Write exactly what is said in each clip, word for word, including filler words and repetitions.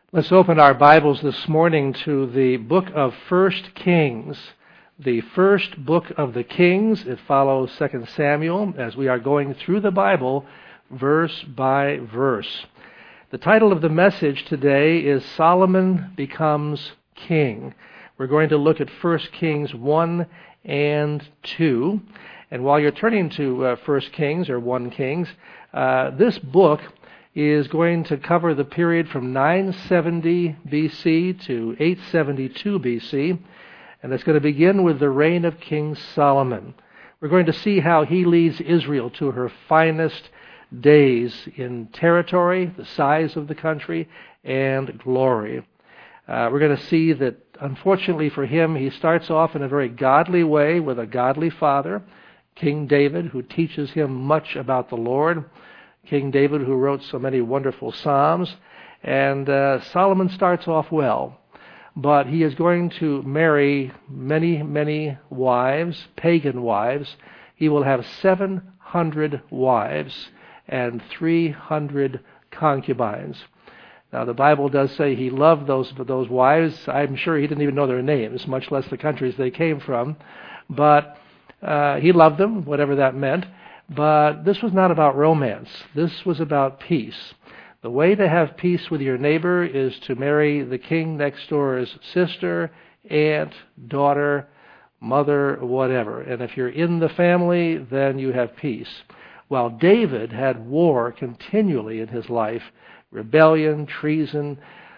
Let's open our Bibles this morning to the book of First Kings. The first book of the Kings. It follows Second Samuel as we are going through the Bible verse by verse. The title of the message today is Solomon Becomes King. We're going to look at First Kings one and two. And while you're turning to uh, First Kings or First Kings, uh, this book is going to cover the period from nine seventy B C to eight seventy-two B C, and it's going to begin with the reign of King Solomon. We're going to see how he leads Israel to her finest days in territory, the size of the country, and glory. Uh, we're going to see that, unfortunately for him, he starts off in a very godly way with a godly father, King David, who teaches him much about the Lord. King David, who wrote so many wonderful psalms. And uh, Solomon starts off well, but he is going to marry many, many wives, pagan wives. He will have seven hundred wives and three hundred concubines. Now, the Bible does say he loved those, those wives. I'm sure he didn't even know their names, much less the countries they came from. But uh, he loved them, whatever that meant. But this was not about romance. This was about peace. The way to have peace with your neighbor is to marry the king next door's sister, aunt, daughter, mother, whatever. And if you're in the family, then you have peace. While David had war continually in his life, rebellion, treason,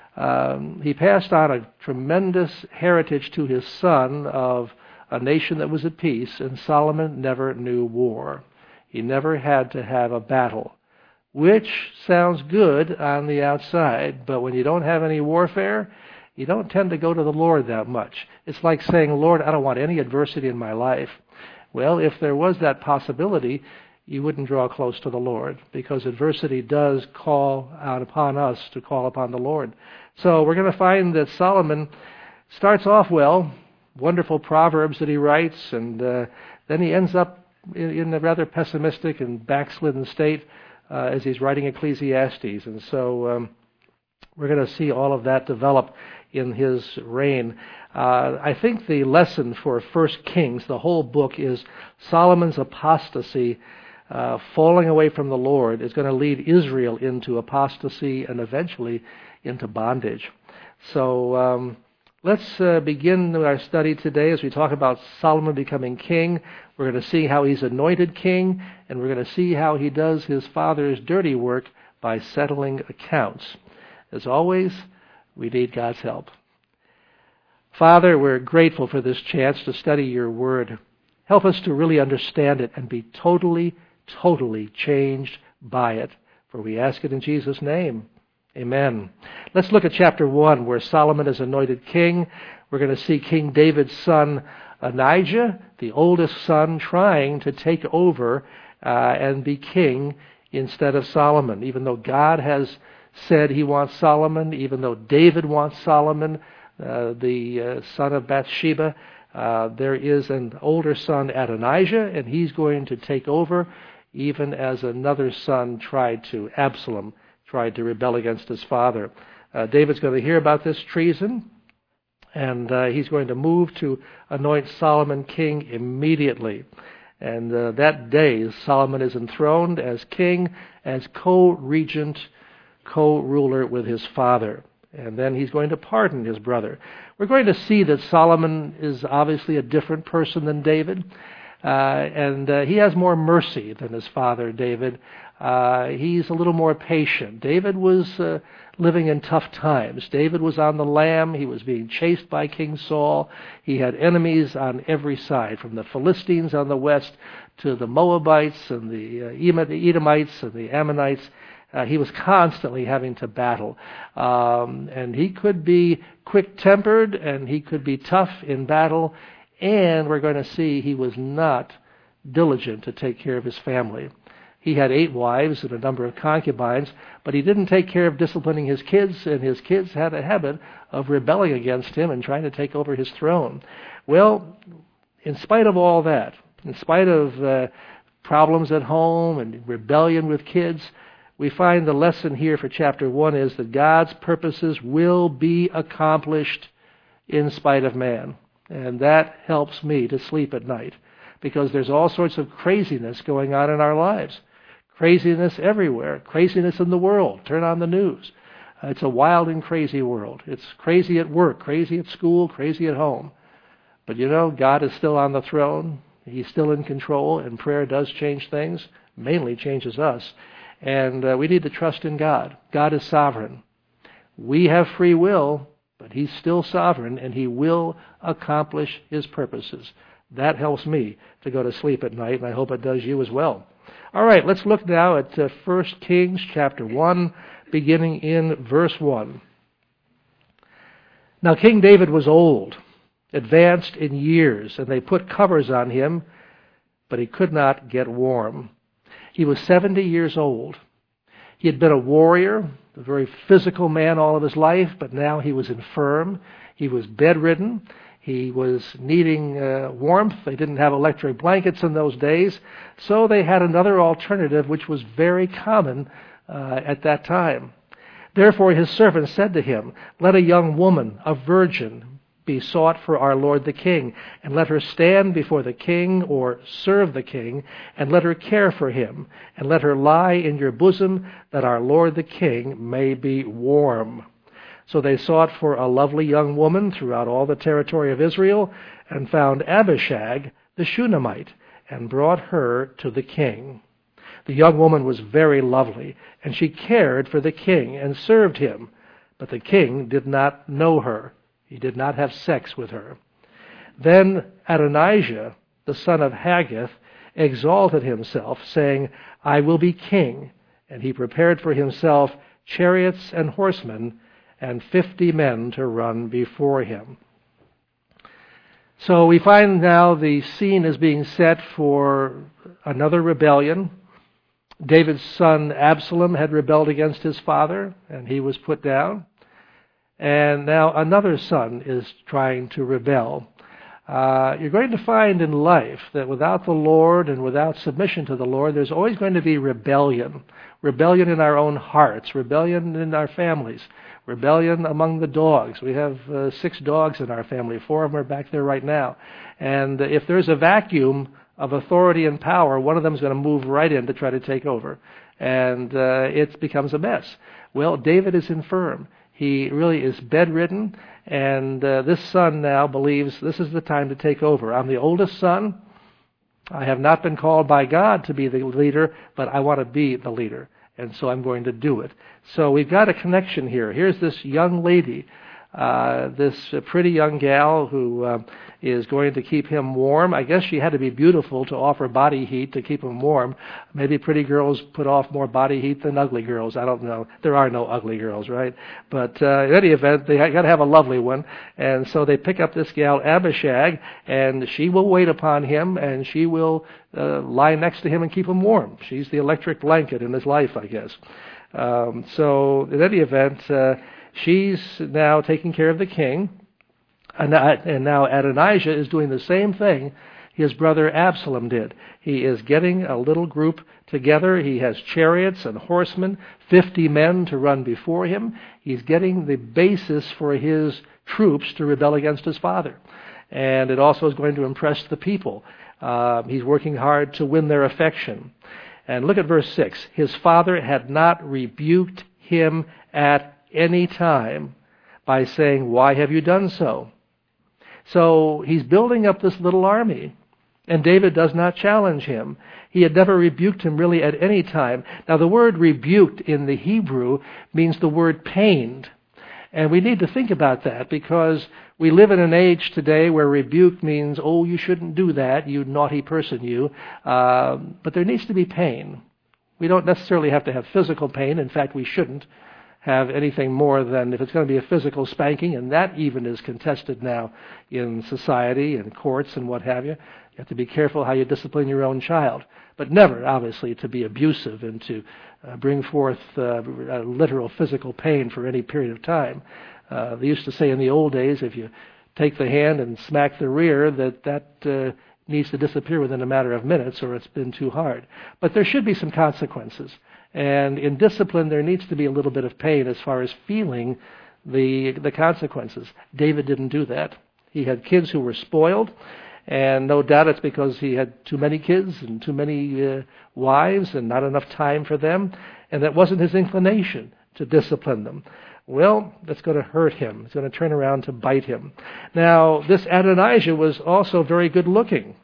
um, he passed on a tremendous heritage to his son of a nation that was at peace, and Solomon never knew war. He never had to have a battle, which sounds good on the outside, but when you don't have any warfare, you don't tend to go to the Lord that much. It's like saying, Lord, I don't want any adversity in my life. Well, if there was that possibility, you wouldn't draw close to the Lord, because adversity does call out upon us to call upon the Lord. So we're going to find that Solomon starts off well, wonderful proverbs that he writes, and uh, then he ends up in a rather pessimistic and backslidden state uh, as he's writing Ecclesiastes. And so um, we're going to see all of that develop in his reign. Uh, I think the lesson for First Kings, the whole book, is Solomon's apostasy, uh, falling away from the Lord, is going to lead Israel into apostasy and eventually into bondage. So um, let's uh, begin our study today as we talk about Solomon becoming king. We're going to see how he's anointed king, and we're going to see how he does his father's dirty work by settling accounts. As always, we need God's help. Father, we're grateful for this chance to study your word. Help us to really understand it and be totally, totally changed by it. For we ask it in Jesus' name. Amen. Let's look at chapter one, where Solomon is anointed king. We're going to see King David's son, Adonijah, the oldest son, trying to take over uh, and be king instead of Solomon. Even though God has said he wants Solomon, even though David wants Solomon, uh, the uh, son of Bathsheba, uh, there is an older son, Adonijah, and he's going to take over, even as another son tried to, Absalom, tried to rebel against his father. Uh, David's going to hear about this treason, and uh, he's going to move to anoint Solomon king immediately. And uh, that day, Solomon is enthroned as king, as co-regent, co-ruler with his father. And then he's going to pardon his brother. We're going to see that Solomon is obviously a different person than David. Uh, and uh, he has more mercy than his father, David. Uh, he's a little more patient. David was uh, living in tough times. David was on the lam. He was being chased by King Saul. He had enemies on every side, from the Philistines on the west to the Moabites and the uh, Edomites and the Ammonites. Uh, he was constantly having to battle. Um, and he could be quick-tempered, and he could be tough in battle. And we're going to see he was not diligent to take care of his family. He had eight wives and a number of concubines, but he didn't take care of disciplining his kids, and his kids had a habit of rebelling against him and trying to take over his throne. Well, in spite of all that, in spite of uh, problems at home and rebellion with kids, we find the lesson here for chapter one is that God's purposes will be accomplished in spite of man. And that helps me to sleep at night, because there's all sorts of craziness going on in our lives. Craziness everywhere. Craziness in the world. Turn on the news. Uh, it's a wild and crazy world. It's crazy at work, crazy at school, crazy at home. But you know, God is still on the throne. He's still in control, and prayer does change things, mainly changes us. And uh, we need to trust in God. God is sovereign. We have free will, but He's still sovereign, and He will accomplish His purposes. That helps me to go to sleep at night, and I hope it does you as well. All right, let's look now at uh, First Kings chapter one, beginning in verse one. Now King David was old, advanced in years, and they put covers on him, but he could not get warm. He was seventy years old. He had been a warrior, a very physical man all of his life, but now he was infirm. He was bedridden. He was needing uh, warmth. They didn't have electric blankets in those days, so they had another alternative, which was very common uh, at that time. Therefore his servant said to him, "Let a young woman, a virgin, be sought for our lord the king, and let her stand before the king or serve the king, and let her care for him, and let her lie in your bosom, that our lord the king may be warm." So they sought for a lovely young woman throughout all the territory of Israel, and found Abishag the Shunammite, and brought her to the king. The young woman was very lovely, and she cared for the king and served him, but the king did not know her. He did not have sex with her. Then Adonijah, the son of Haggith, exalted himself, saying, "I will be king." And he prepared for himself chariots and horsemen, and fifty men to run before him. So we find now the scene is being set for another rebellion. David's son Absalom had rebelled against his father, and he was put down. And now another son is trying to rebel. Uh, you're going to find in life that without the Lord and without submission to the Lord, there's always going to be rebellion. Rebellion in our own hearts, rebellion in our families, rebellion among the dogs. We have uh, six dogs in our family. Four of them are back there right now. And uh, if there's a vacuum of authority and power, one of them is going to move right in to try to take over. And uh, it becomes a mess. Well, David is infirm. He really is bedridden, and uh, this son now believes this is the time to take over. I'm the oldest son. I have not been called by God to be the leader, but I want to be the leader, and so I'm going to do it. So we've got a connection here. Here's this young lady, uh, this uh, pretty young gal who uh, is going to keep him warm. I guess she had to be beautiful to offer body heat to keep him warm. Maybe pretty girls put off more body heat than ugly girls. I don't know. There are no ugly girls, right? But uh, in any event, they got to have a lovely one. And so they pick up this gal, Abishag, and she will wait upon him, and she will uh, lie next to him and keep him warm. She's the electric blanket in his life, I guess. Um, so in any event, uh, she's now taking care of the king. And, and now Adonijah is doing the same thing his brother Absalom did. He is getting a little group together. He has chariots and horsemen, fifty men to run before him. He's getting the basis for his troops to rebel against his father. And it also is going to impress the people. Uh, he's working hard to win their affection. And look at verse six. His father had not rebuked him at any time by saying, "Why have you done so?" So he's building up this little army, and David does not challenge him. He had never rebuked him really at any time. Now the word rebuked in the Hebrew means the word pained. And we need to think about that, because we live in an age today where rebuke means, oh, you shouldn't do that, you naughty person, you. Uh, but there needs to be pain. We don't necessarily have to have physical pain. In fact, we shouldn't have anything more than if it's going to be a physical spanking, and that even is contested now in society and courts and what have you. You have to be careful how you discipline your own child, but never, obviously, to be abusive and to uh, bring forth uh, literal physical pain for any period of time. Uh, they used to say in the old days, if you take the hand and smack the rear, that that uh, needs to disappear within a matter of minutes, or it's been too hard. But there should be some consequences. And in discipline, there needs to be a little bit of pain as far as feeling the the consequences. David didn't do that. He had kids who were spoiled, and no doubt it's because he had too many kids and too many uh, wives and not enough time for them, and that wasn't his inclination to discipline them. Well, that's going to hurt him. It's going to turn around to bite him. Now, this Adonijah was also very good looking.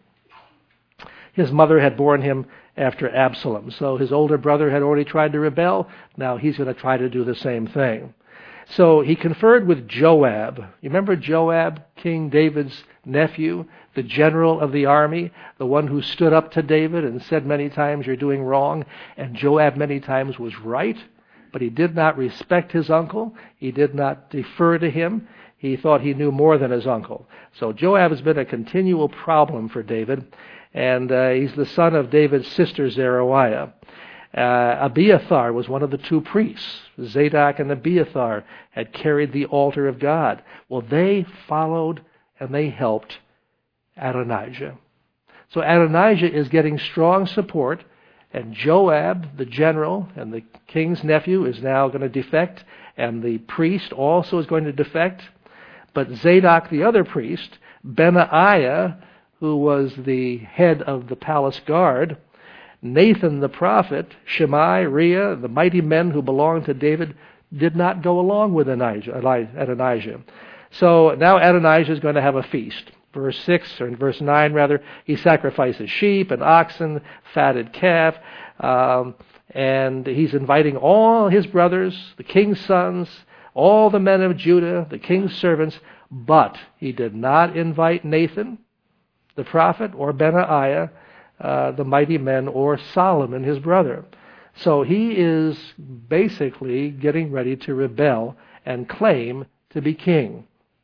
His mother had borne him after Absalom, so his older brother had already tried to rebel. Now he's going to try to do the same thing. So he conferred with Joab. You remember Joab, King David's nephew, the general of the army, the one who stood up to David and said many times, "You're doing wrong," and Joab many times was right, but he did not respect his uncle. He did not defer to him. He thought he knew more than his uncle. So Joab has been a continual problem for David, and uh, he's the son of David's sister Zeruiah. Uh, Abiathar was one of the two priests. Zadok and Abiathar had carried the altar of God. Well, they followed and they helped Adonijah. So Adonijah is getting strong support, and Joab, the general and the king's nephew, is now going to defect, and the priest also is going to defect. But Zadok, the other priest, Benaiah, who was the head of the palace guard, Nathan the prophet, Shimei, Rhea, the mighty men who belonged to David, did not go along with Adonijah. So now Adonijah is going to have a feast. Verse six, or in verse nine rather, he sacrifices sheep and oxen, fatted calf, um, and he's inviting all his brothers, the king's sons, all the men of Judah, the king's servants, but he did not invite Nathan, the prophet, or Benaiah, Uh, the mighty men, or Solomon, his brother. So he is basically getting ready to rebel and claim to be king.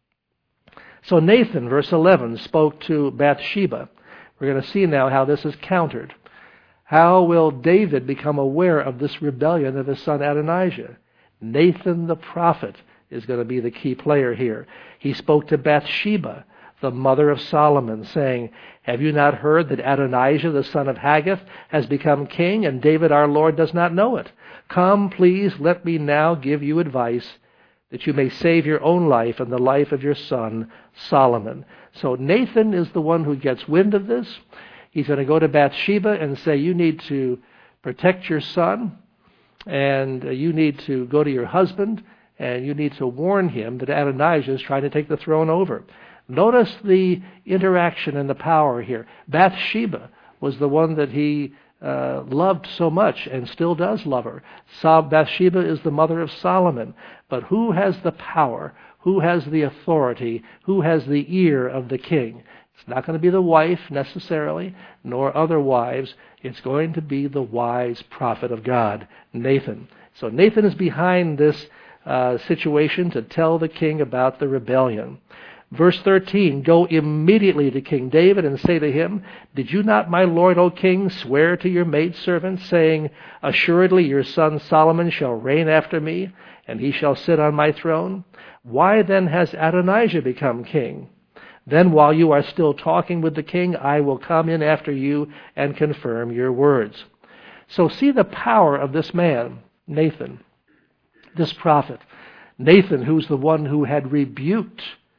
So Nathan, verse eleven, spoke to Bathsheba. We're going to see now how this is countered. How will David become aware of this rebellion of his son Adonijah? Nathan the prophet is going to be the key player here. He spoke to Bathsheba, the mother of Solomon, saying, "Have you not heard that Adonijah, the son of Haggith, has become king, and David our Lord does not know it? Come, please, let me now give you advice, that you may save your own life and the life of your son Solomon." So Nathan is the one who gets wind of this. He's going to go to Bathsheba and say, "You need to protect your son, and you need to go to your husband, and you need to warn him that Adonijah is trying to take the throne over." Notice the interaction and the power here. Bathsheba was the one that he uh, loved so much and still does love her. So Bathsheba is the mother of Solomon. But who has the power? Who has the authority? Who has the ear of the king? It's not going to be the wife necessarily, nor other wives. It's going to be the wise prophet of God, Nathan. So Nathan is behind this uh, situation to tell the king about the rebellion. Verse thirteen, "Go immediately to King David and say to him, 'Did you not, my lord, O king, swear to your maidservant, saying, Assuredly your son Solomon shall reign after me, and he shall sit on my throne? Why then has Adonijah become king? Then while you are still talking with the king, I will come in after you and confirm your words.'" So see the power of this man, Nathan, this prophet. Nathan, who's the one who had rebuked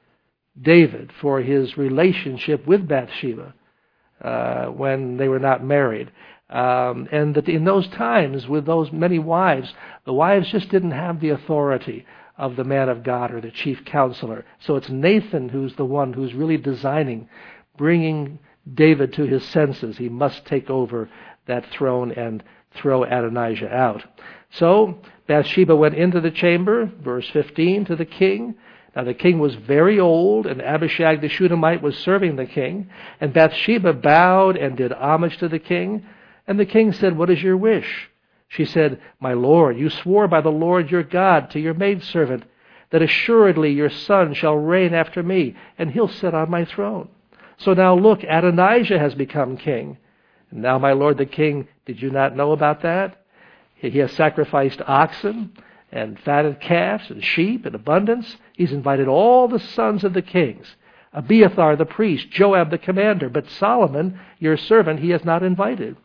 David for his relationship with Bathsheba uh, when they were not married. Um, and that in those times, with those many wives, the wives just didn't have the authority of the man of God or the chief counselor. So it's Nathan who's the one who's really designing, bringing David to his senses. He must take over that throne and throw Adonijah out. So Bathsheba went into the chamber, verse fifteen, to the king. Now the king was very old, and Abishag the Shunammite was serving the king. And Bathsheba bowed and did homage to the king. And the king said, "What is your wish?" She said, "My lord, you swore by the Lord your God to your maidservant that assuredly your son shall reign after me, and he'll sit on my throne. So now look, Adonijah has become king. And now, my lord the king, did you not know about that? He has sacrificed oxen and fatted calves and sheep in abundance. He's invited all the sons of the kings, Abiathar the priest, Joab the commander, but Solomon, your servant, he has not invited."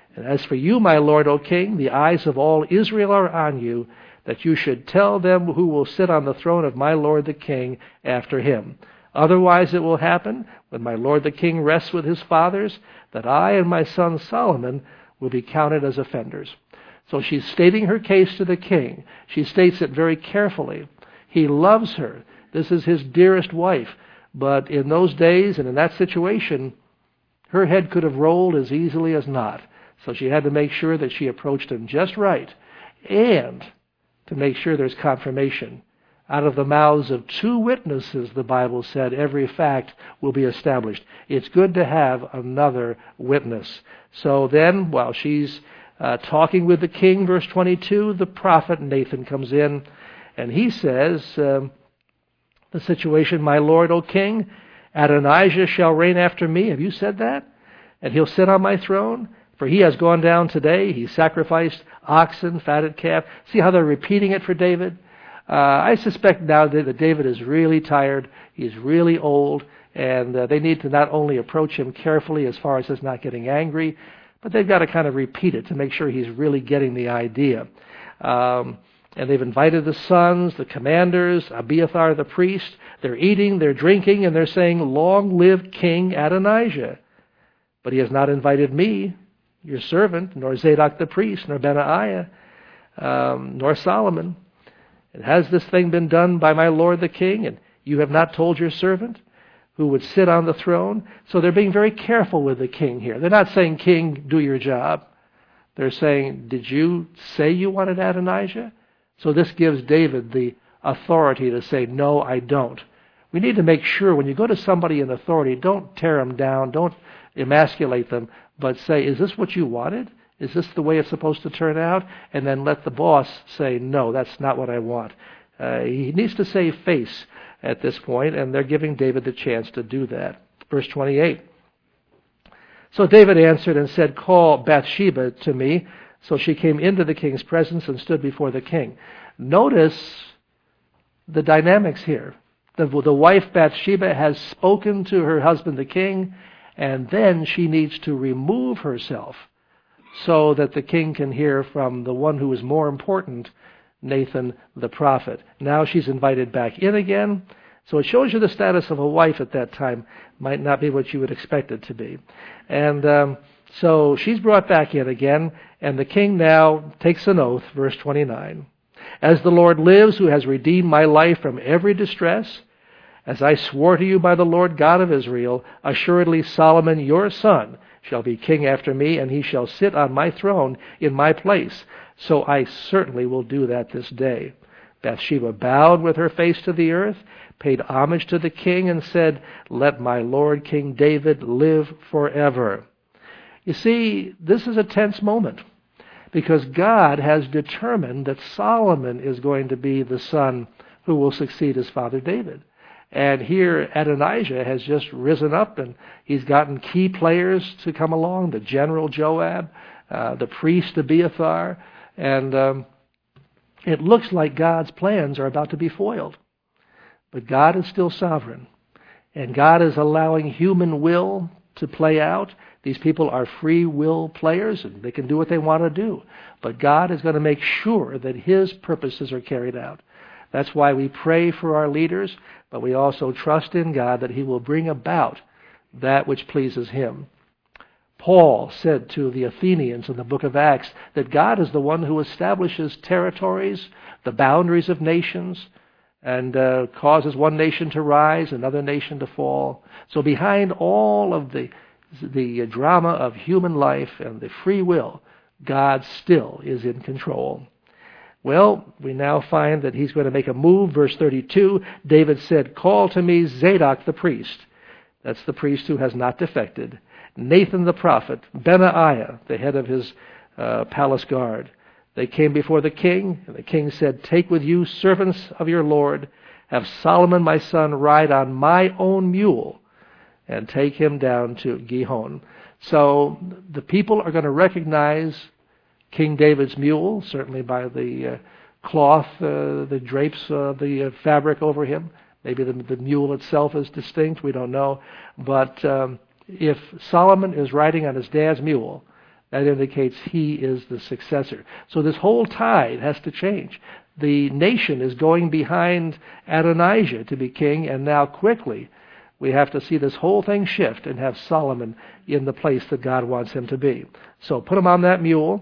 And as for you, my lord, O king, the eyes of all Israel are on you, that you should tell them who will sit on the throne of my lord the king after him. Otherwise it will happen, when my lord the king rests with his fathers, that I and my son Solomon will be counted as offenders." So she's stating her case to the king. She states it very carefully. He loves her. This is his dearest wife. But in those days and in that situation, her head could have rolled as easily as not. So she had to make sure that she approached him just right, and to make sure there's confirmation. Out of the mouths of two witnesses, the Bible said, every fact will be established. It's good to have another witness. So then, while she's uh, talking with the king, verse twenty-two, the prophet Nathan comes in, and he says, um, the situation, "My lord, O king, Adonijah shall reign after me." Have you said that? "And he'll sit on my throne. For he has gone down today. He sacrificed oxen, fatted calf." See how they're repeating it for David? Uh, I suspect now that David is really tired. He's really old. And uh, they need to not only approach him carefully as far as his not getting angry, but they've got to kind of repeat it to make sure he's really getting the idea. Um, and they've invited the sons, the commanders, Abiathar the priest. They're eating, they're drinking, and they're saying, "Long live King Adonijah." But he has not invited me, your servant, nor Zadok the priest, nor Benaiah, um, nor Solomon. "And has this thing been done by my lord the king? And you have not told your servant who would sit on the throne?" So they're being very careful with the king here. They're not saying, "King, do your job." They're saying, "Did you say you wanted Adonijah?" So this gives David the authority to say, "No, I don't." We need to make sure when you go to somebody in authority, don't tear them down, don't emasculate them, but say, "Is this what you wanted? Is this the way it's supposed to turn out?" And then let the boss say, "No, that's not what I want." Uh, he needs to save face at this point, and they're giving David the chance to do that. Verse twenty-eight. "So David answered and said, 'Call Bathsheba to me.' So she came into the king's presence and stood before the king." Notice the dynamics here. The, the wife Bathsheba has spoken to her husband the king, and then she needs to remove herself so that the king can hear from the one who is more important, Nathan the prophet. Now she's invited back in again. So it shows you the status of a wife at that time might not be what you would expect it to be. And um, so she's brought back in again, and the king now takes an oath, verse twenty-nine. "As the Lord lives, who has redeemed my life from every distress, as I swore to you by the Lord God of Israel, assuredly Solomon your son shall be king after me, and he shall sit on my throne in my place. So I certainly will do that this day." Bathsheba bowed with her face to the earth, paid homage to the king, and said, "Let my lord King David live forever." You see, this is a tense moment, because God has determined that Solomon is going to be the son who will succeed his father David. And here Adonijah has just risen up, and he's gotten key players to come along, the general Joab, uh, the priest Abiathar, and um, it looks like God's plans are about to be foiled. But God is still sovereign, and God is allowing human will to play out. These people are free will players, and they can do what they want to do. But God is going to make sure that His purposes are carried out. That's why we pray for our leaders, but we also trust in God that He will bring about that which pleases Him. Paul said to the Athenians in the book of Acts that God is the one who establishes territories, the boundaries of nations, and uh, causes one nation to rise, another nation to fall. So behind all of the the drama of human life and the free will, God still is in control. Well, we now find that he's going to make a move. Verse thirty-two, David said, "Call to me Zadok the priest." That's the priest who has not defected. Nathan the prophet, Benaiah, the head of his uh, palace guard. They came before the king, and the king said, "Take with you servants of your Lord. Have Solomon my son ride on my own mule, and take him down to Gihon." So the people are going to recognize King David's mule, certainly by the uh, cloth, uh, the drapes, uh, the uh, fabric over him. Maybe the, the mule itself is distinct, we don't know. But um, if Solomon is riding on his dad's mule, That indicates he is the successor. So this whole tide has to change. The nation is going behind Adonijah to be king, and now quickly we have to see this whole thing shift and have Solomon in the place that God wants him to be. So put him on that mule.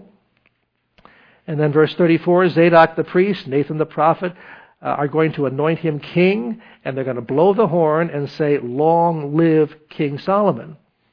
And then verse thirty-four, Zadok the priest, Nathan the prophet, uh, are going to anoint him king, and they're going to blow the horn and say, "Long live King Solomon."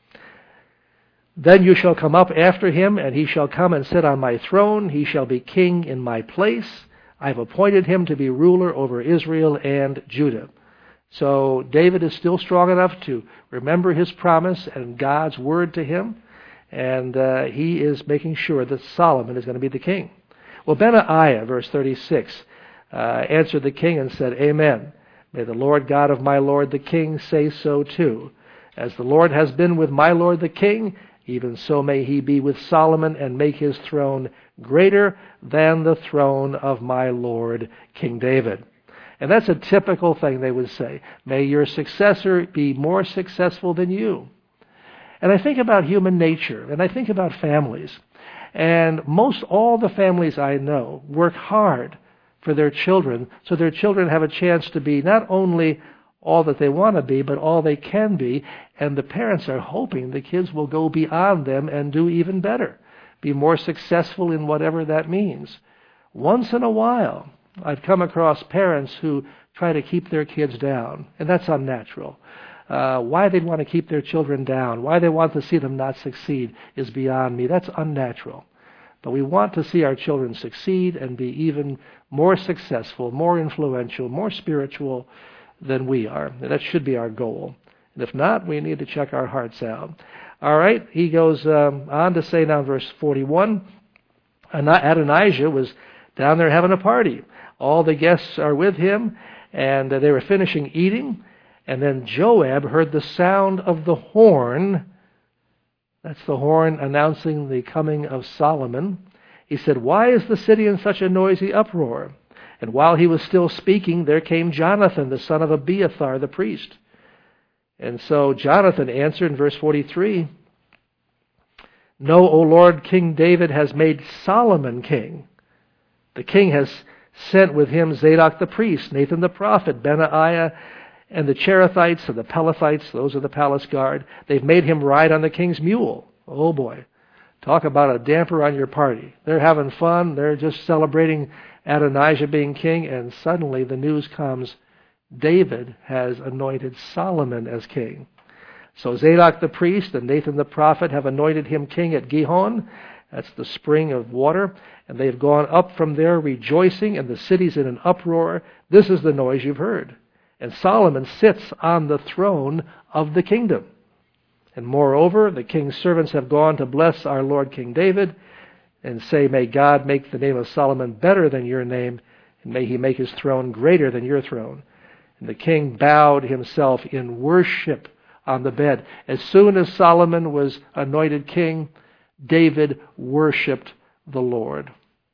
Then you shall come up after him, and he shall come and sit on my throne. He shall be king in my place. I have appointed him to be ruler over Israel and Judah. So David is still strong enough to remember his promise and God's word to him, and uh, he is making sure that Solomon is going to be the king. Well, Benaiah, verse thirty-six, uh, answered the king and said, "Amen. May the Lord God of my Lord the king say so too. As the Lord has been with my Lord the king, even so may he be with Solomon and make his throne greater than the throne of my Lord King David." And that's a typical thing they would say. May your successor be more successful than you. And I think about human nature, and I think about families. And most all the families I know work hard for their children, so their children have a chance to be not only all that they want to be, but all they can be. And the parents are hoping the kids will go beyond them and do even better, be more successful in whatever that means. Once in a while, I've come across parents who try to keep their kids down, and that's unnatural. Uh, why they'd want to keep their children down, why they want to see them not succeed is beyond me. That's unnatural. But we want to see our children succeed and be even more successful, more influential, more spiritual than we are. And that should be our goal. And if not, we need to check our hearts out. All right, he goes um, on to say now in verse forty-one, Adonijah was down there having a party. All the guests are with him, and they were finishing eating. And then Joab heard the sound of the horn. That's the horn announcing the coming of Solomon. He said, "Why is the city in such a noisy uproar?" And while he was still speaking, there came Jonathan, the son of Abiathar, the priest. And so Jonathan answered in verse forty-three, "Know, O Lord, King David has made Solomon king. The king has sent with him Zadok the priest, Nathan the prophet, Benaiah, and the Cherethites and the Pelethites," those are the palace guard. "They've made him ride on the king's mule." Oh boy. Talk about a damper on your party. They're having fun. They're just celebrating Adonijah being king, and suddenly the news comes, David has anointed Solomon as king. So Zadok the priest and Nathan the prophet have anointed him king at Gihon. That's the spring of water. And they've gone up from there rejoicing, and the city's in an uproar. This is the noise you've heard. And Solomon sits on the throne of the kingdom. And moreover, the king's servants have gone to bless our Lord King David and say, "May God make the name of Solomon better than your name, and may he make his throne greater than your throne." And the king bowed himself in worship on the bed. As soon as Solomon was anointed king, David worshipped the Lord.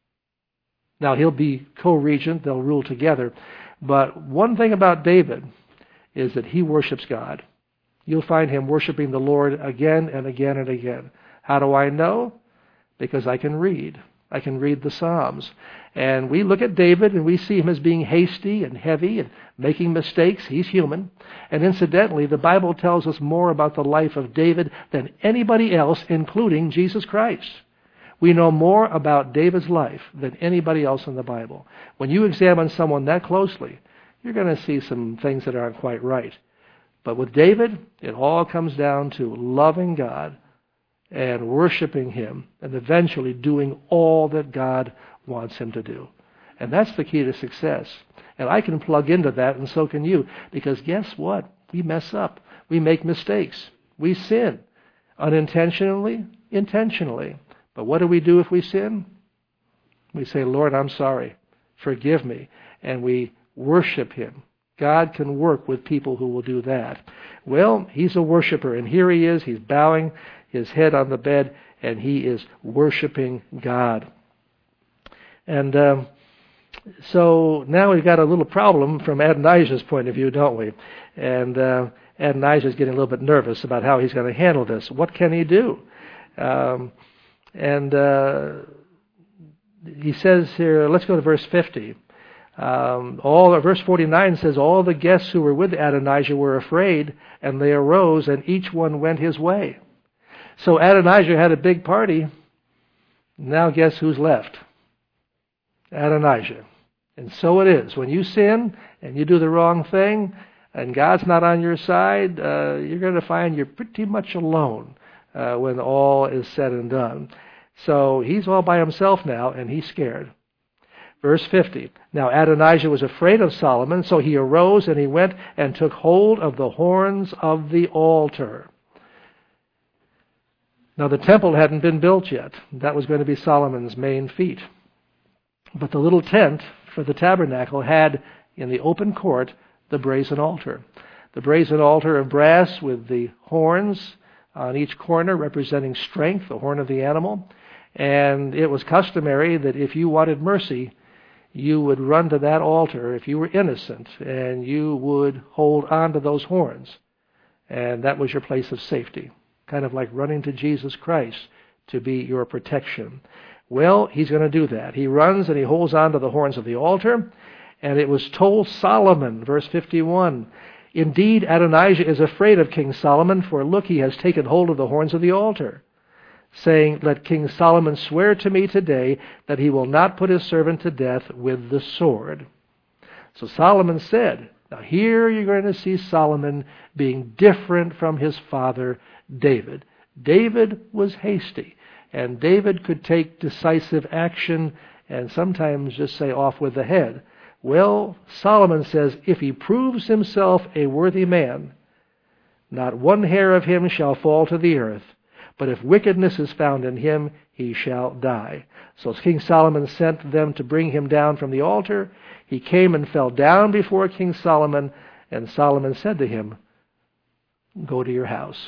Now, he'll be co-regent. They'll rule together. But one thing about David is that he worships God. You'll find him worshiping the Lord again and again and again. How do I know? Because I can read. I can read the Psalms. And we look at David and we see him as being hasty and heavy and making mistakes. He's human. And incidentally, the Bible tells us more about the life of David than anybody else, including Jesus Christ. We know more about David's life than anybody else in the Bible. When you examine someone that closely, you're going to see some things that aren't quite right. But with David, it all comes down to loving God and worshiping him and eventually doing all that God wants him to do. And that's the key to success. And I can plug into that, and so can you. Because guess what? We mess up. We make mistakes. We sin. Unintentionally, intentionally. But what do we do if we sin? We say, "Lord, I'm sorry. Forgive me." And we worship him. God can work with people who will do that. Well, he's a worshiper, and here he is. He's bowing his head on the bed, and he is worshiping God. And um, so now we've got a little problem from Adonijah's point of view, don't we? And uh, Adonijah's getting a little bit nervous about how he's going to handle this. What can he do? Um, And uh, he says here, let's go to verse fifty. Um, all verse forty-nine says, all the guests who were with Adonijah were afraid, and they arose, and each one went his way. So Adonijah had a big party. Now guess who's left? Adonijah. And so it is. When you sin and you do the wrong thing and God's not on your side, uh, you're going to find you're pretty much alone uh, when all is said and done. So he's all by himself now, and he's scared. Verse fifty. Now Adonijah was afraid of Solomon, so he arose and he went and took hold of the horns of the altar. Now the temple hadn't been built yet. That was going to be Solomon's main feat. But the little tent for the tabernacle had in the open court the brazen altar. The brazen altar of brass with the horns on each corner representing strength, the horn of the animal. And it was customary that if you wanted mercy, you would run to that altar if you were innocent, and you would hold on to those horns. And that was your place of safety, kind of like running to Jesus Christ to be your protection. Well, he's going to do that. He runs and he holds on to the horns of the altar, and it was told Solomon, verse fifty-one, indeed, Adonijah is afraid of King Solomon, for look, he has taken hold of the horns of the altar, saying, let King Solomon swear to me today that he will not put his servant to death with the sword. So Solomon said, now here you're going to see Solomon being different from his father David. David was hasty, and David could take decisive action and sometimes just say off with the head. Well, Solomon says, if he proves himself a worthy man, not one hair of him shall fall to the earth, but if wickedness is found in him, he shall die. So King Solomon sent them to bring him down from the altar. He came and fell down before King Solomon, and Solomon said to him, go to your house.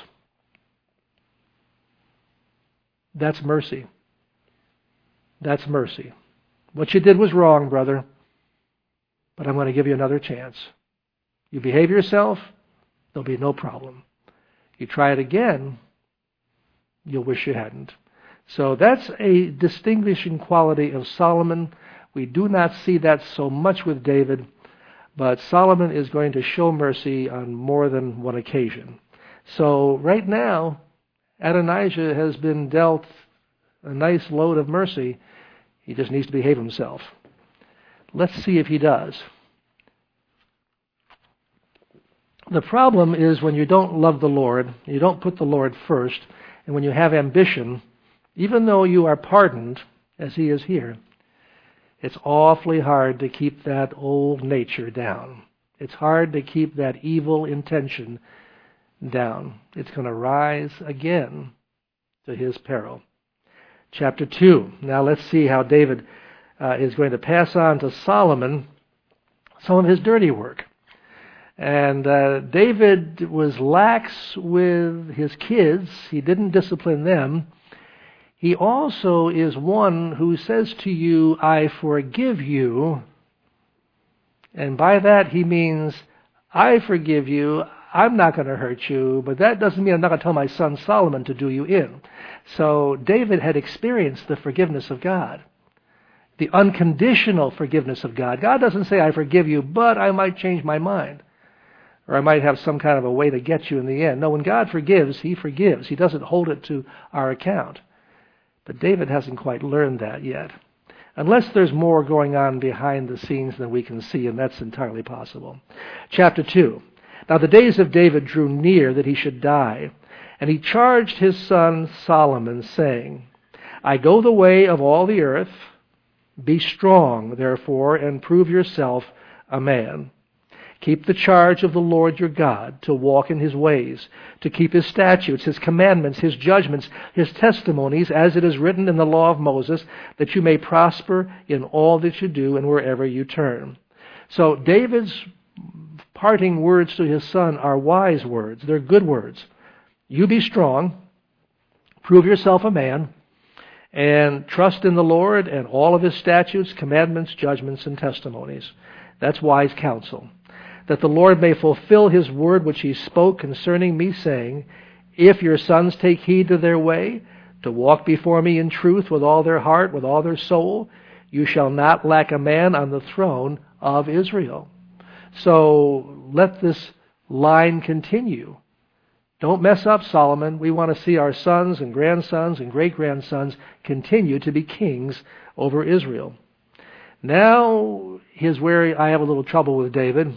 That's mercy. That's mercy. What you did was wrong, brother, but I'm going to give you another chance. You behave yourself, there'll be no problem. You try it again, you'll wish you hadn't. So that's a distinguishing quality of Solomon. We do not see that so much with David, but Solomon is going to show mercy on more than one occasion. So right now, Adonijah has been dealt a nice load of mercy. He just needs to behave himself. Let's see if he does. The problem is when you don't love the Lord, you don't put the Lord first, and when you have ambition, even though you are pardoned, as he is here, it's awfully hard to keep that old nature down. It's hard to keep that evil intention down. It's going to rise again to his peril. Chapter two. Now let's see how David uh, is going to pass on to Solomon some of his dirty work. And uh, David was lax with his kids. He didn't discipline them. He also is one who says to you, I forgive you. And by that he means, I forgive you. I'm not going to hurt you, but that doesn't mean I'm not going to tell my son Solomon to do you in. So David had experienced the forgiveness of God, the unconditional forgiveness of God. God doesn't say, I forgive you, but I might change my mind, or I might have some kind of a way to get you in the end. No, when God forgives, he forgives. He doesn't hold it to our account. But David hasn't quite learned that yet, unless there's more going on behind the scenes than we can see, and that's entirely possible. Chapter two. Now the days of David drew near that he should die, and he charged his son Solomon, saying, I go the way of all the earth. Be strong, therefore, and prove yourself a man. Keep the charge of the Lord your God, to walk in his ways, to keep his statutes, his commandments, his judgments, his testimonies, as it is written in the law of Moses, that you may prosper in all that you do and wherever you turn. So David's parting words to his son are wise words. They're good words. You be strong, prove yourself a man, and trust in the Lord and all of his statutes, commandments, judgments, and testimonies. That's wise counsel. That the Lord may fulfill his word which he spoke concerning me, saying, if your sons take heed to their way, to walk before me in truth with all their heart, with all their soul. You shall not lack a man on the throne of Israel. So let this line continue. Don't mess up, Solomon. We want to see our sons and grandsons and great-grandsons continue to be kings over Israel. Now, here's where I have a little trouble with David.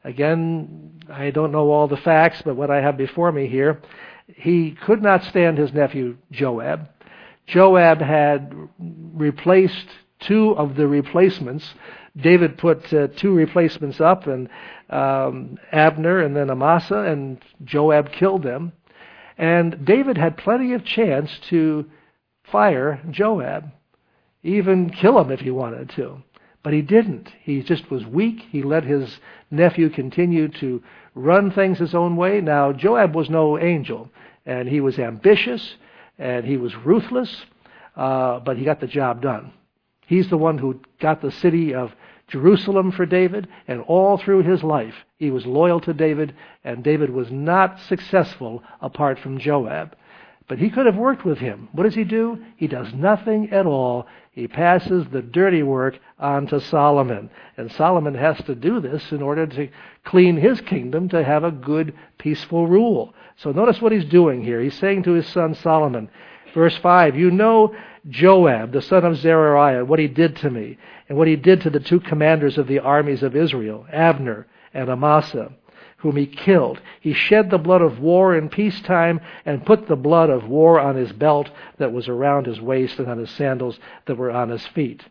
Again, I don't know all the facts, but what I have before me here, he could not stand his nephew Joab. Joab had replaced two of the replacements. David put uh, two replacements up, and um, Abner and then Amasa, and Joab killed them. And David had plenty of chance to fire Joab, even kill him if he wanted to. But he didn't. He just was weak. He let his nephew continue to run things his own way. Now, Joab was no angel, and he was ambitious, and he was ruthless, uh, but he got the job done. He's the one who got the city of Jerusalem for David, and all through his life he was loyal to David, and David was not successful apart from Joab. But he could have worked with him. What does he do? He does nothing at all. He passes the dirty work on to Solomon. And Solomon has to do this in order to clean his kingdom, to have a good, peaceful rule. So notice what he's doing here. He's saying to his son Solomon, verse five, you know Joab, the son of Zeruiah, what he did to me, and what he did to the two commanders of the armies of Israel, Abner and Amasa, whom he killed. He shed the blood of war in peacetime and put the blood of war on his belt that was around his waist and on his sandals that were on his feet.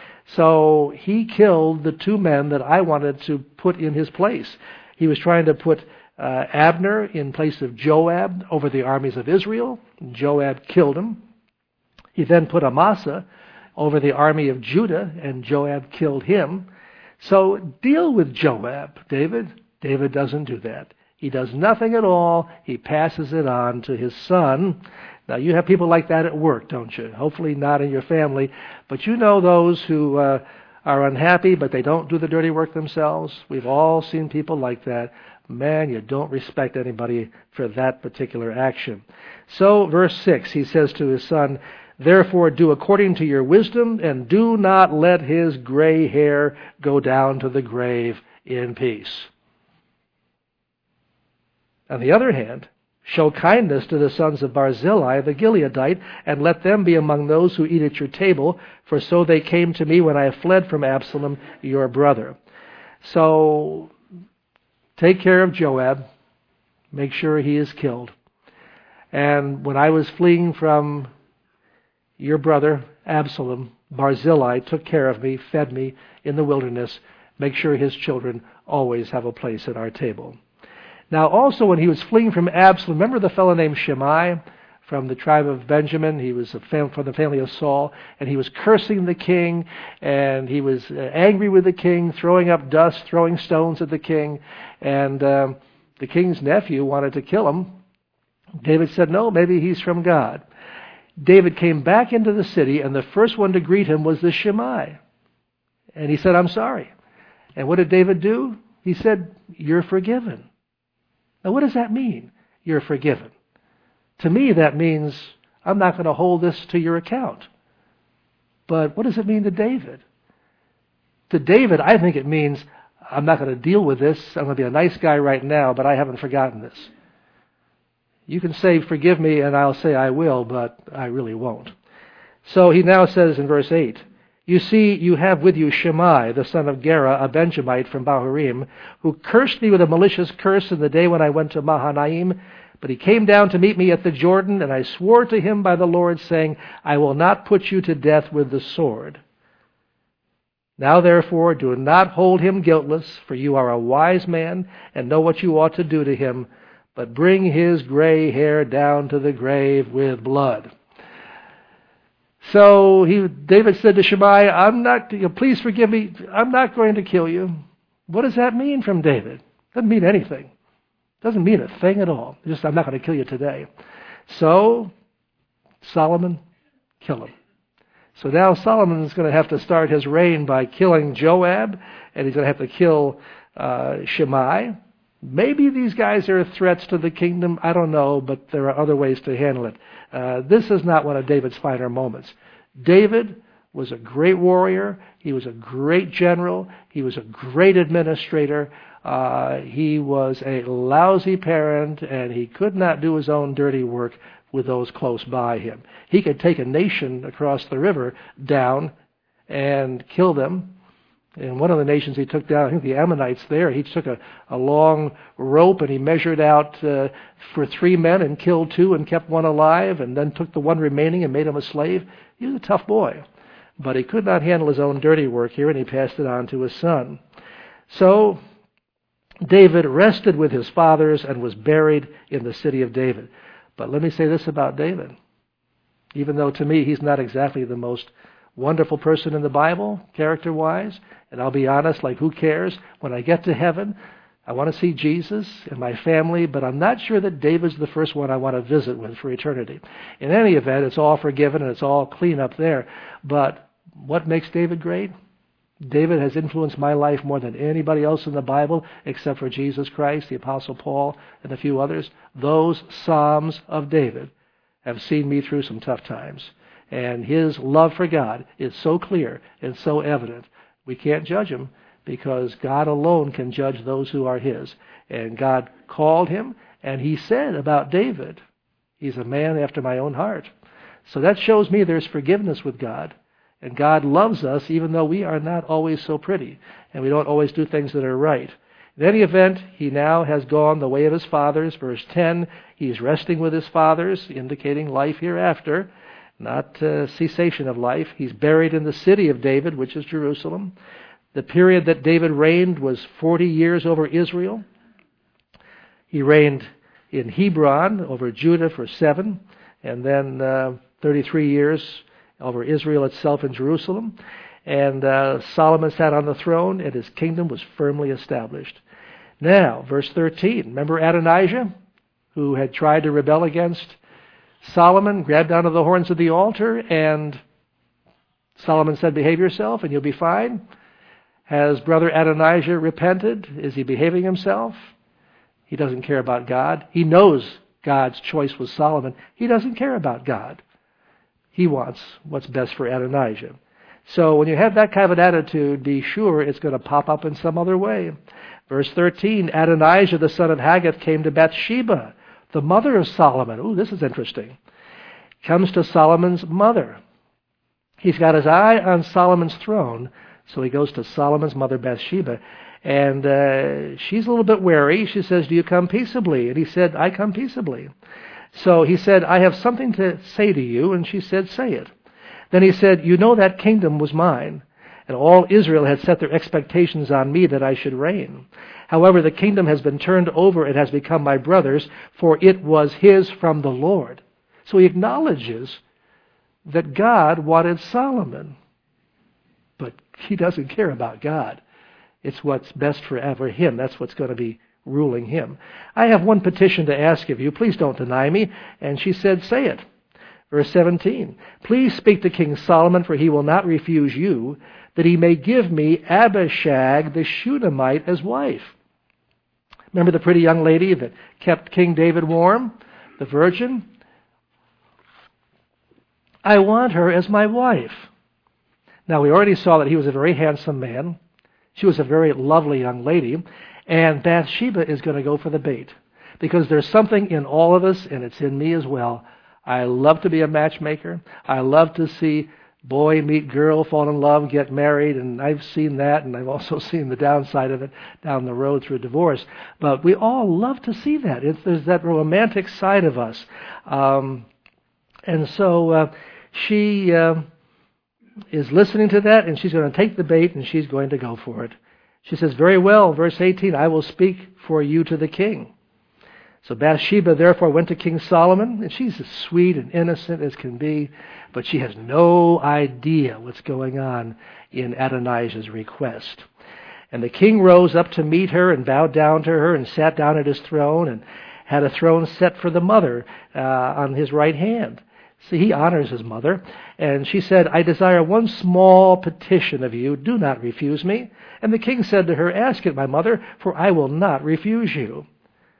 So he killed the two men that I wanted to put in his place. He was trying to put uh, Abner in place of Joab over the armies of Israel. Joab killed him. He then put Amasa over the army of Judah, and Joab killed him. So deal with Joab, David. David doesn't do that. He does nothing at all. He passes it on to his son. Now, you have people like that at work, don't you? Hopefully not in your family. But you know those who uh, are unhappy, but they don't do the dirty work themselves. We've all seen people like that. Man, you don't respect anybody for that particular action. So, verse six, he says to his son, therefore do according to your wisdom, and do not let his gray hair go down to the grave in peace. On the other hand, show kindness to the sons of Barzillai the Gileadite, and let them be among those who eat at your table, for so they came to me when I fled from Absalom, your brother. So, take care of Joab. Make sure he is killed. And when I was fleeing from your brother, Absalom, Barzillai took care of me, fed me in the wilderness. Make sure his children always have a place at our table. Now, also, when he was fleeing from Absalom, remember the fellow named Shimei from the tribe of Benjamin? He was from the family of Saul, and he was cursing the king, and he was angry with the king, throwing up dust, throwing stones at the king, and um, the king's nephew wanted to kill him. David said, no, maybe he's from God. David came back into the city, and the first one to greet him was the Shimei. And he said, I'm sorry. And what did David do? He said, you're forgiven. Now, what does that mean? You're forgiven. To me, that means I'm not going to hold this to your account. But what does it mean to David? To David, I think it means I'm not going to deal with this. I'm going to be a nice guy right now, but I haven't forgotten this. You can say, forgive me, and I'll say I will, but I really won't. So he now says in verse eight, you see, you have with you Shimei, the son of Gera, a Benjamite from Bahurim, who cursed me with a malicious curse in the day when I went to Mahanaim. But he came down to meet me at the Jordan, and I swore to him by the Lord, saying, I will not put you to death with the sword. Now, therefore, do not hold him guiltless, for you are a wise man, and know what you ought to do to him, but bring his gray hair down to the grave with blood. So he, David said to Shimei, I'm not, please forgive me, I'm not going to kill you. What does that mean from David? Doesn't mean anything. Doesn't mean a thing at all. Just, I'm not going to kill you today. So, Solomon, kill him. So now Solomon is going to have to start his reign by killing Joab, and he's going to have to kill uh, Shimei. Maybe these guys are threats to the kingdom. I don't know, but there are other ways to handle it. Uh, this is not one of David's finer moments. David was a great warrior. He was a great general. He was a great administrator. Uh, he was a lousy parent, and he could not do his own dirty work with those close by him. He could take a nation across the river down and kill them. And one of the nations he took down, I think the Ammonites there, he took a, a long rope and he measured out uh, for three men and killed two and kept one alive, and then took the one remaining and made him a slave. He was a tough boy. But he could not handle his own dirty work here, and he passed it on to his son. So David rested with his fathers and was buried in the city of David. But let me say this about David. Even though to me he's not exactly the most wonderful person in the Bible, character-wise, and I'll be honest, like who cares? When I get to heaven, I want to see Jesus and my family, but I'm not sure that David's the first one I want to visit with for eternity. In any event, it's all forgiven and it's all clean up there. But what makes David great? David has influenced my life more than anybody else in the Bible, except for Jesus Christ, the Apostle Paul, and a few others. Those Psalms of David have seen me through some tough times. And his love for God is so clear and so evident. We can't judge him because God alone can judge those who are his. And God called him, and he said about David, he's a man after my own heart. So that shows me there's forgiveness with God. And God loves us even though we are not always so pretty and we don't always do things that are right. In any event, he now has gone the way of his fathers. Verse ten, he's resting with his fathers, indicating life hereafter, not uh, cessation of life. He's buried in the city of David, which is Jerusalem. The period that David reigned was forty years over Israel. He reigned in Hebron over Judah for seven, and then uh, thirty-three years over Israel itself in Jerusalem. And uh, Solomon sat on the throne, and his kingdom was firmly established. Now, verse thirteen, remember Adonijah, who had tried to rebel against Solomon, grabbed onto the horns of the altar, and Solomon said, behave yourself and you'll be fine. Has brother Adonijah repented? Is he behaving himself? He doesn't care about God. He knows God's choice was Solomon. He doesn't care about God. He wants what's best for Adonijah. So when you have that kind of an attitude, be sure it's going to pop up in some other way. Verse thirteen, Adonijah the son of Haggith came to Bathsheba, the mother of Solomon. Ooh, this is interesting. Comes to Solomon's mother. He's got his eye on Solomon's throne, so he goes to Solomon's mother Bathsheba. And uh, she's a little bit wary. She says, do you come peaceably? And he said, I come peaceably. So he said, I have something to say to you. And she said, say it. Then he said, you know that kingdom was mine, and all Israel had set their expectations on me that I should reign. However, the kingdom has been turned over and has become my brother's, for it was his from the Lord. So he acknowledges that God wanted Solomon, but he doesn't care about God. It's what's best for him. That's what's going to be ruling him. I have one petition to ask of you. Please don't deny me. And she said, say it. Verse seventeen, please speak to King Solomon, for he will not refuse you, that he may give me Abishag the Shunammite as wife. Remember the pretty young lady that kept King David warm? The virgin? I want her as my wife. Now, we already saw that he was a very handsome man. She was a very lovely young lady. And Bathsheba is going to go for the bait. Because there's something in all of us, and it's in me as well. I love to be a matchmaker. I love to see boy meet girl, fall in love, get married, and I've seen that, and I've also seen the downside of it down the road through divorce. But we all love to see that. It's, there's that romantic side of us. Um, and so uh, she uh, is listening to that, and she's going to take the bait, and she's going to go for it. She says, very well, verse eighteen, I will speak for you to the king. So Bathsheba therefore went to King Solomon, and she's as sweet and innocent as can be, but she has no idea what's going on in Adonijah's request. And the king rose up to meet her and bowed down to her and sat down at his throne and had a throne set for the mother uh, on his right hand. See, he honors his mother. And she said, I desire one small petition of you. Do not refuse me. And the king said to her, ask it, my mother, for I will not refuse you.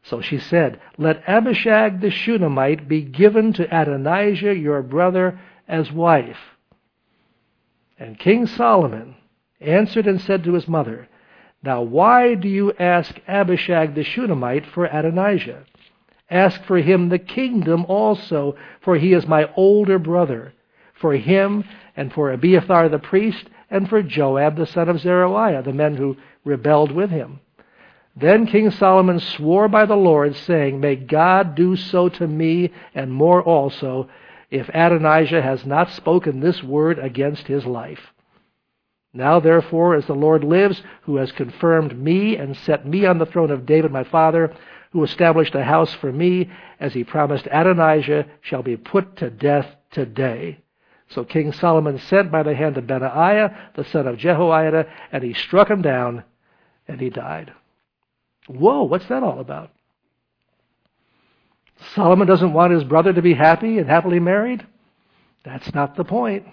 So she said, "Let Abishag the Shunammite be given to Adonijah your brother as wife." And King Solomon answered and said to his mother, "Now why do you ask Abishag the Shunammite for Adonijah? Ask for him the kingdom also, for he is my older brother. For him and for Abiathar the priest and for Joab the son of Zeruiah, the men who rebelled with him." Then King Solomon swore by the Lord, saying, "May God do so to me and more also, if Adonijah has not spoken this word against his life. Now therefore, as the Lord lives, who has confirmed me and set me on the throne of David my father, who established a house for me, as he promised Adonijah, shall be put to death today." So King Solomon sent by the hand of Benaiah, the son of Jehoiada, and he struck him down, and he died. Whoa, what's that all about? Solomon doesn't want his brother to be happy and happily married? That's not the point.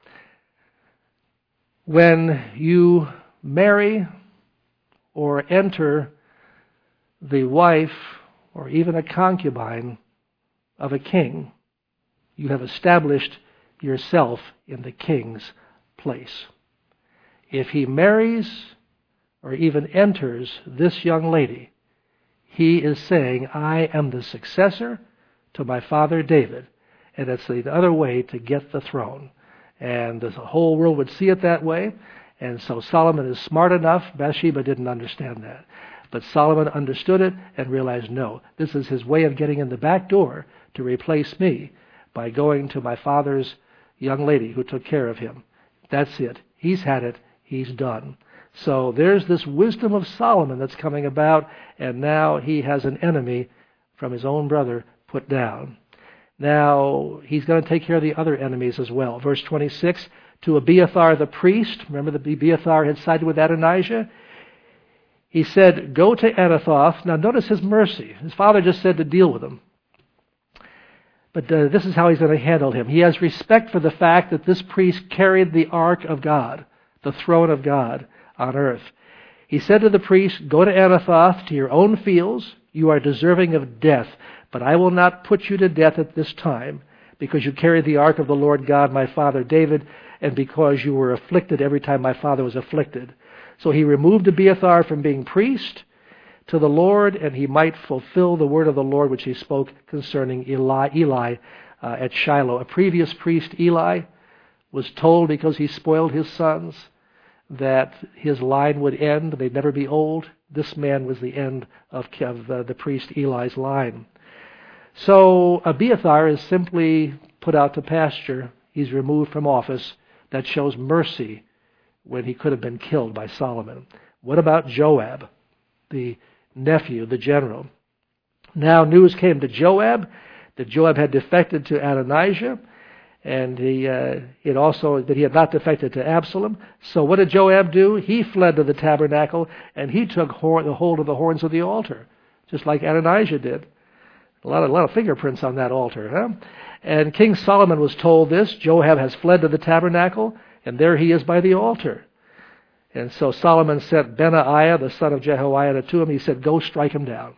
When you marry or enter the wife or even a concubine of a king, you have established yourself in the king's place. If he marries or even enters this young lady, he is saying, "I am the successor to my father David," and it's the other way to get the throne. And the whole world would see it that way, and so Solomon is smart enough. Bathsheba didn't understand that, but Solomon understood it and realized, no, this is his way of getting in the back door to replace me by going to my father's young lady who took care of him. That's it. He's had it. He's done. So there's this wisdom of Solomon that's coming about, and now he has an enemy from his own brother put down. Now, he's going to take care of the other enemies as well. Verse twenty-six, to Abiathar the priest, remember that Abiathar had sided with Adonijah? He said, "Go to Anathoth." Now notice his mercy. His father just said to deal with him. But uh, this is how he's going to handle him. He has respect for the fact that this priest carried the ark of God, the throne of God on earth. He said to the priest, "Go to Anathoth, to your own fields. You are deserving of death, but I will not put you to death at this time, because you carried the ark of the Lord God, my father David, and because you were afflicted every time my father was afflicted." So he removed Abiathar from being priest to the Lord, and he might fulfill the word of the Lord which he spoke concerning Eli, Eli uh, at Shiloh. A previous priest, Eli, was told, because he spoiled his sons, that his line would end, they'd never be old. This man was the end of, of uh, the priest Eli's line. So Abiathar is simply put out to pasture. He's removed from office. That shows mercy when he could have been killed by Solomon. What about Joab, the nephew, the general? Now news came to Joab that Joab had defected to Adonijah, and he, uh, it also that he had not defected to Absalom. So what did Joab do? He fled to the tabernacle, and he took hor- the hold of the horns of the altar, just like Adonijah did. A lot of, a lot of fingerprints on that altar, huh? And King Solomon was told this. Joab has fled to the tabernacle, and there he is by the altar. And so Solomon sent Benaiah, the son of Jehoiada, to him. He said, "Go strike him down."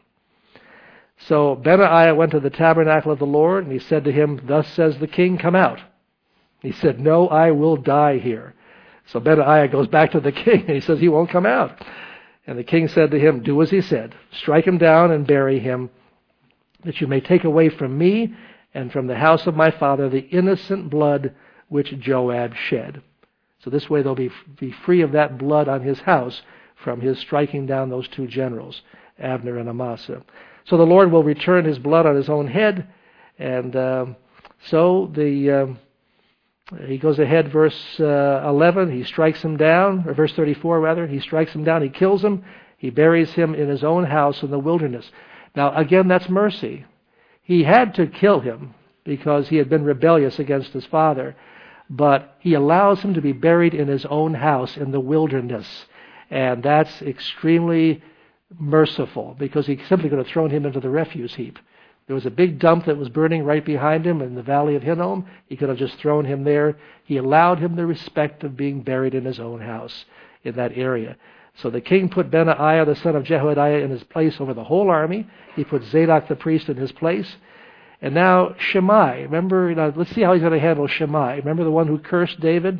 So Benaiah went to the tabernacle of the Lord, and he said to him, "Thus says the king, come out." He said, "No, I will die here." So Benaiah goes back to the king, and he says he won't come out. And the king said to him, "Do as he said. Strike him down and bury him, that you may take away from me and from the house of my father the innocent blood which Joab shed." So this way they'll be, be free of that blood on his house from his striking down those two generals, Abner and Amasa. So the Lord will return his blood on his own head. And um, so the um, he goes ahead, verse uh, eleven, he strikes him down, or verse thirty-four rather, he strikes him down, he kills him, he buries him in his own house in the wilderness. Now again, that's mercy. He had to kill him because he had been rebellious against his father, but he allows him to be buried in his own house in the wilderness. And that's extremely merciful, because he simply could have thrown him into the refuse heap. There was a big dump that was burning right behind him in the valley of Hinnom. He could have just thrown him there. He allowed him the respect of being buried in his own house in that area. So the king put Benaiah, the son of Jehoiada, in his place over the whole army. He put Zadok the priest in his place. And now Shimei, remember, you know, let's see how he's going to handle Shimei. Remember the one who cursed David?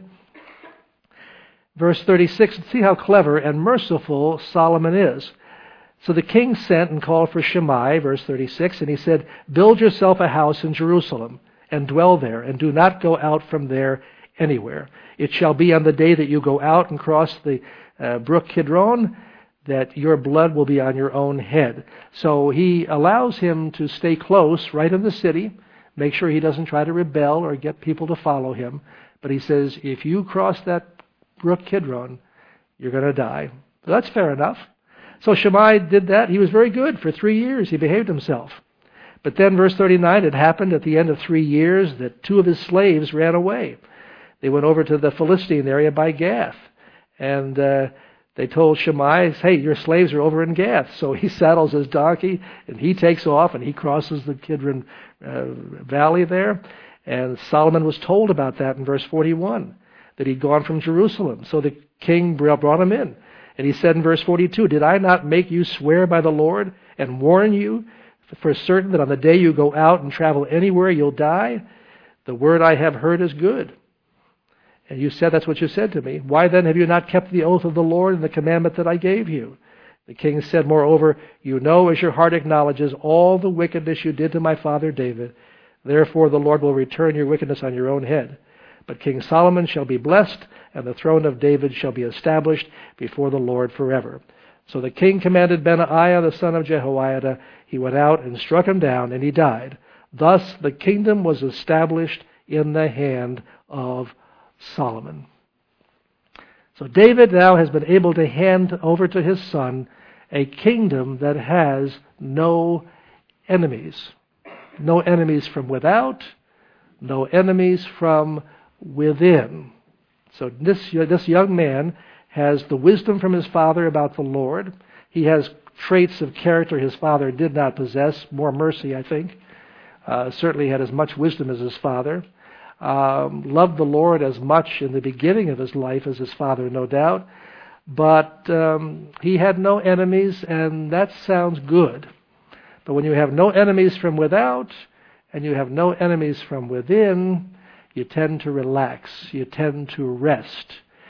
Verse thirty-six, see how clever and merciful Solomon is. So the king sent and called for Shimei, verse thirty-six, and he said, build yourself a house in Jerusalem, and dwell there, and do not go out from there anywhere. It shall be on the day that you go out and cross the uh, brook Kidron, that your blood will be on your own head. So he allows him to stay close, right in the city, make sure he doesn't try to rebel or get people to follow him. But he says, if you cross that brook Kidron, you're going to die. So that's fair enough. So Shimei did that. He was very good for three years. He behaved himself. But then verse thirty-nine, it happened at the end of three years that two of his slaves ran away. They went over to the Philistine area by Gath. And uh, they told Shimei, hey, your slaves are over in Gath. So he saddles his donkey and he takes off and he crosses the Kidron uh, Valley there. And Solomon was told about that in verse forty-one, that he'd gone from Jerusalem. So the king brought him in. And he said in verse forty-two, did I not make you swear by the Lord and warn you for certain that on the day you go out and travel anywhere you'll die? The word I have heard is good. And you said, that's what you said to me. Why then have you not kept the oath of the Lord and the commandment that I gave you? The king said, moreover, you know as your heart acknowledges all the wickedness you did to my father David. Therefore the Lord will return your wickedness on your own head. But King Solomon shall be blessed, and the throne of David shall be established before the Lord forever. So the king commanded Benaiah, the son of Jehoiada. He went out and struck him down, and he died. Thus the kingdom was established in the hand of Solomon. So David now has been able to hand over to his son a kingdom that has no enemies. No enemies from without, no enemies from within. So this, this young man has the wisdom from his father about the Lord. He has traits of character his father did not possess, more mercy, I think. Uh, certainly had as much wisdom as his father. Um, loved the Lord as much in the beginning of his life as his father, no doubt. But um, he had no enemies, and that sounds good. But when you have no enemies from without, and you have no enemies from within, you tend to relax. You tend to rest.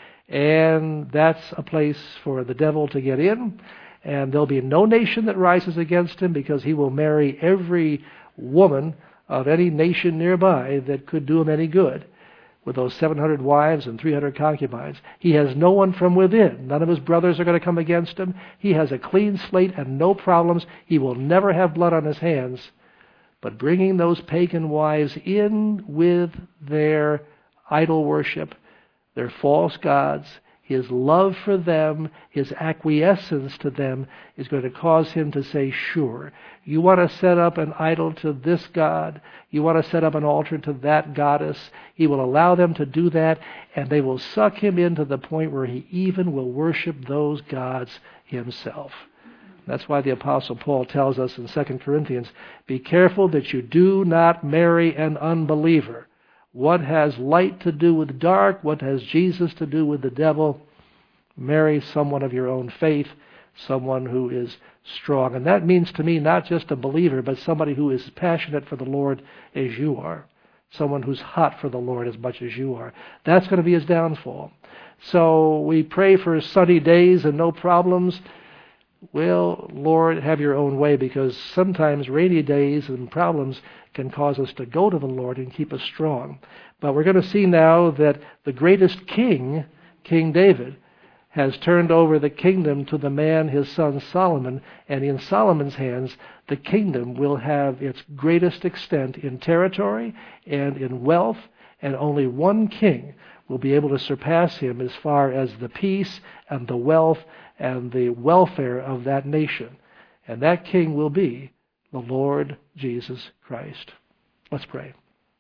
And that's a place for the devil to get in. And there'll be no nation that rises against him, because he will marry every woman of any nation nearby that could do him any good. With those seven hundred wives and three hundred concubines. He has no one from within. None of his brothers are going to come against him. He has a clean slate and no problems. He will never have blood on his hands. But bringing those pagan wives in with their idol worship, their false gods, his love for them, his acquiescence to them is going to cause him to say, sure, you want to set up an idol to this god, you want to set up an altar to that goddess, he will allow them to do that, and they will suck him in to the point where he even will worship those gods himself. That's why the Apostle Paul tells us in Second Corinthians, be careful that you do not marry an unbeliever. What has light to do with dark? What has Jesus to do with the devil? Marry someone of your own faith, someone who is strong. And that means to me not just a believer, but somebody who is passionate for the Lord as you are. Someone who's hot for the Lord as much as you are. That's going to be his downfall. So we pray for sunny days and no problems. Well, Lord, have your own way, because sometimes rainy days and problems can cause us to go to the Lord and keep us strong. But we're going to see now that the greatest king, King David, has turned over the kingdom to the man, his son Solomon, and in Solomon's hands, the kingdom will have its greatest extent in territory and in wealth, and only one king will be able to surpass him as far as the peace and the wealth and the welfare of that nation. And that king will be the Lord Jesus Christ. Let's pray.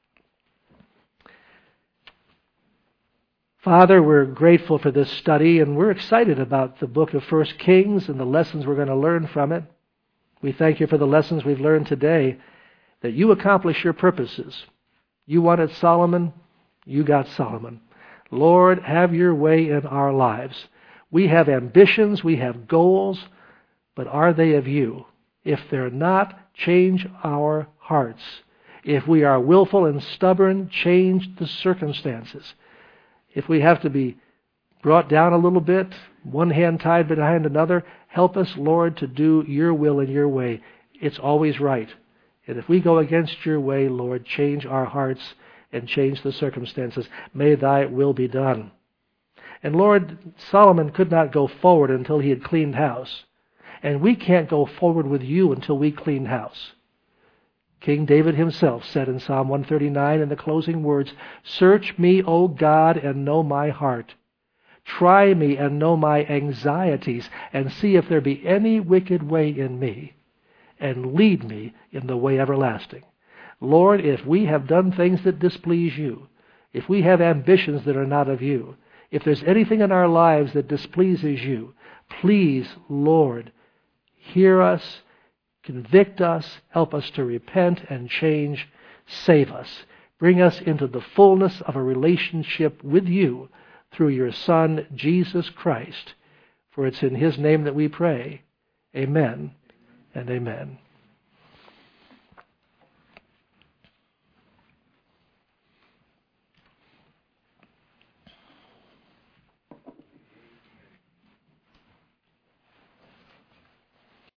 Father, we're grateful for this study, and we're excited about the book of First Kings and the lessons we're going to learn from it. We thank you for the lessons we've learned today, that you accomplish your purposes. You wanted Solomon, you got Solomon. Lord, have your way in our lives. We have ambitions, we have goals, but are they of you? If they're not, change our hearts. If we are willful and stubborn, change the circumstances. If we have to be brought down a little bit, one hand tied behind another, help us, Lord, to do your will and your way. It's always right. And if we go against your way, Lord, change our hearts and change the circumstances. May thy will be done. And Lord, Solomon could not go forward until he had cleaned house. And we can't go forward with you until we clean house. King David himself said in Psalm one thirty-nine in the closing words, "Search me, O God, and know my heart. Try me and know my anxieties, and see if there be any wicked way in me, and lead me in the way everlasting." Lord, if we have done things that displease you, if we have ambitions that are not of you, if there's anything in our lives that displeases you, please, Lord, hear us, convict us, help us to repent and change, save us. Bring us into the fullness of a relationship with you through your Son, Jesus Christ. For it's in his name that we pray. Amen and amen.